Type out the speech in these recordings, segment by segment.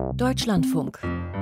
Deutschlandfunk.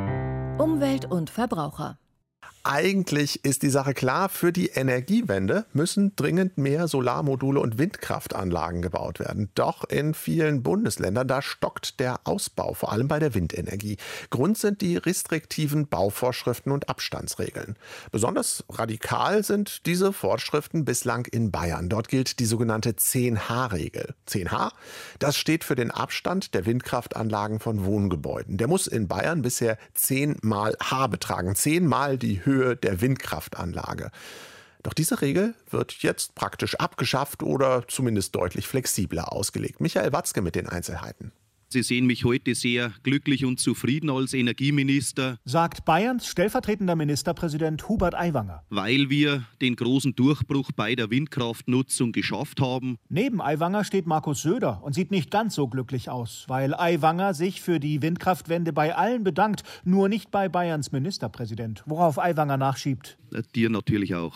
Umwelt und Verbraucher. Eigentlich ist die Sache klar, für die Energiewende müssen dringend mehr Solarmodule und Windkraftanlagen gebaut werden. Doch in vielen Bundesländern, da stockt der Ausbau, vor allem bei der Windenergie. Grund sind die restriktiven Bauvorschriften und Abstandsregeln. Besonders radikal sind diese Vorschriften bislang in Bayern. Dort gilt die sogenannte 10H-Regel. 10H, das steht für den Abstand der Windkraftanlagen von Wohngebäuden. Der muss in Bayern bisher 10 mal H betragen, 10 mal die Höhe der Windkraftanlage. Doch diese Regel wird jetzt praktisch abgeschafft oder zumindest deutlich flexibler ausgelegt. Michael Watzke mit den Einzelheiten. Sie sehen mich heute sehr glücklich und zufrieden als Energieminister, sagt Bayerns stellvertretender Ministerpräsident Hubert Aiwanger. Weil wir den großen Durchbruch bei der Windkraftnutzung geschafft haben. Neben Aiwanger steht Markus Söder und sieht nicht ganz so glücklich aus, weil Aiwanger sich für die Windkraftwende bei allen bedankt, nur nicht bei Bayerns Ministerpräsident, worauf Aiwanger nachschiebt. Dir natürlich auch.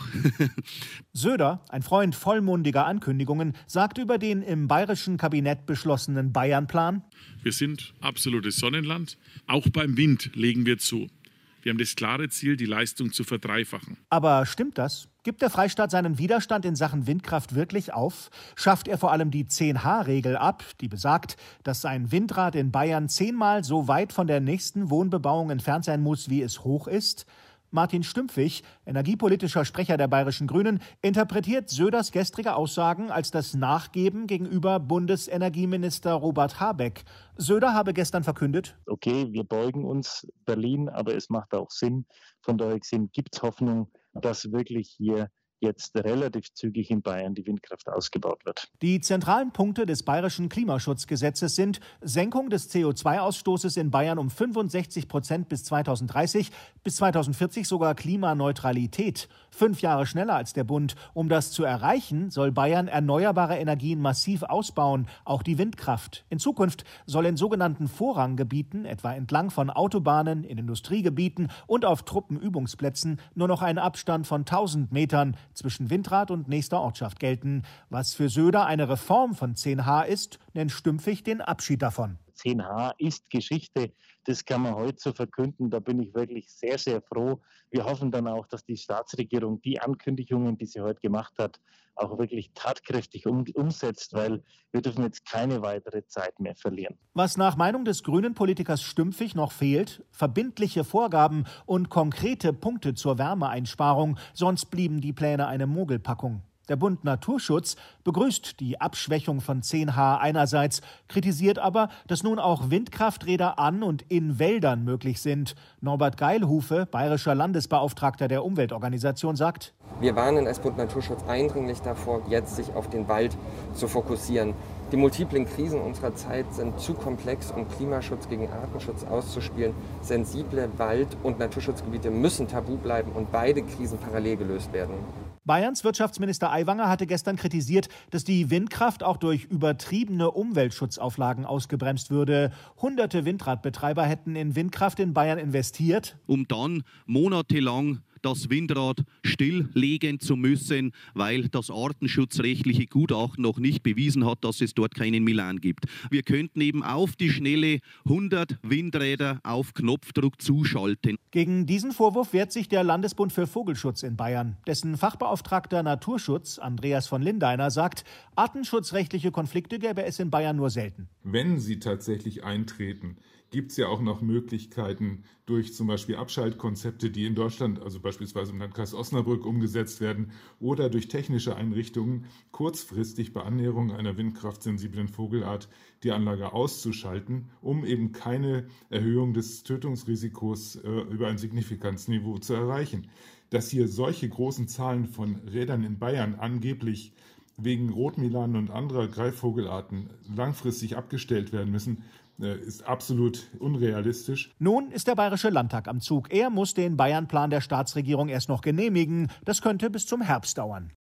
Söder, ein Freund vollmundiger Ankündigungen, sagt über den im bayerischen Kabinett beschlossenen Bayernplan: Wir sind absolutes Sonnenland. Auch beim Wind legen wir zu. Wir haben das klare Ziel, die Leistung zu verdreifachen. Aber stimmt das? Gibt der Freistaat seinen Widerstand in Sachen Windkraft wirklich auf? Schafft er vor allem die 10H-Regel ab, die besagt, dass ein Windrad in Bayern 10-mal so weit von der nächsten Wohnbebauung entfernt sein muss, wie es hoch ist? Martin Stümpfig, energiepolitischer Sprecher der Bayerischen Grünen, interpretiert Söders gestrige Aussagen als das Nachgeben gegenüber Bundesenergieminister Robert Habeck. Söder habe gestern verkündet: Okay, wir beugen uns Berlin, aber es macht auch Sinn. Von daher gesehen gibt es Hoffnung, dass wirklich hier jetzt relativ zügig in Bayern die Windkraft ausgebaut wird. Die zentralen Punkte des bayerischen Klimaschutzgesetzes sind Senkung des CO2-Ausstoßes in Bayern um 65% bis 2030, bis 2040 sogar Klimaneutralität. 5 Jahre schneller als der Bund. Um das zu erreichen, soll Bayern erneuerbare Energien massiv ausbauen, auch die Windkraft. In Zukunft soll in sogenannten Vorranggebieten, etwa entlang von Autobahnen, in Industriegebieten und auf Truppenübungsplätzen, nur noch ein Abstand von 1000 Metern zwischen Windrad und nächster Ortschaft gelten. Was für Söder eine Reform von 10H ist, nennt Stümpfig den Abschied davon. 10H ist Geschichte, das kann man heute so verkünden, da bin ich wirklich sehr, sehr froh. Wir hoffen dann auch, dass die Staatsregierung die Ankündigungen, die sie heute gemacht hat, auch wirklich tatkräftig umsetzt, weil wir dürfen jetzt keine weitere Zeit mehr verlieren. Was nach Meinung des grünen Politikers Stümpfig noch fehlt: verbindliche Vorgaben und konkrete Punkte zur Wärmeeinsparung, sonst blieben die Pläne eine Mogelpackung. Der Bund Naturschutz begrüßt die Abschwächung von 10H einerseits, kritisiert aber, dass nun auch Windkrafträder an und in Wäldern möglich sind. Norbert Geilhufe, bayerischer Landesbeauftragter der Umweltorganisation, sagt: Wir warnen als Bund Naturschutz eindringlich davor, jetzt sich auf den Wald zu fokussieren. Die multiplen Krisen unserer Zeit sind zu komplex, um Klimaschutz gegen Artenschutz auszuspielen. Sensible Wald- und Naturschutzgebiete müssen tabu bleiben und beide Krisen parallel gelöst werden. Bayerns Wirtschaftsminister Aiwanger hatte gestern kritisiert, dass die Windkraft auch durch übertriebene Umweltschutzauflagen ausgebremst würde. Hunderte Windradbetreiber hätten in Windkraft in Bayern investiert, Um dann monatelang das Windrad stilllegen zu müssen, weil das artenschutzrechtliche Gutachten noch nicht bewiesen hat, dass es dort keinen Milan gibt. Wir könnten eben auf die Schnelle 100 Windräder auf Knopfdruck zuschalten. Gegen diesen Vorwurf wehrt sich der Landesbund für Vogelschutz in Bayern. Dessen Fachbeauftragter Naturschutz, Andreas von Lindeiner, sagt, artenschutzrechtliche Konflikte gäbe es in Bayern nur selten. Wenn sie tatsächlich eintreten, gibt es ja auch noch Möglichkeiten durch zum Beispiel Abschaltkonzepte, die in Deutschland, also beispielsweise im Landkreis Osnabrück, umgesetzt werden, oder durch technische Einrichtungen, kurzfristig bei Annäherung einer windkraftsensiblen Vogelart die Anlage auszuschalten, um eben keine Erhöhung des Tötungsrisikos über ein signifikantes Niveau zu erreichen. Dass hier solche großen Zahlen von Rädern in Bayern angeblich wegen Rotmilan und anderer Greifvogelarten langfristig abgestellt werden müssen, ist absolut unrealistisch. Nun ist der Bayerische Landtag am Zug. Er muss den Bayern-Plan der Staatsregierung erst noch genehmigen. Das könnte bis zum Herbst dauern.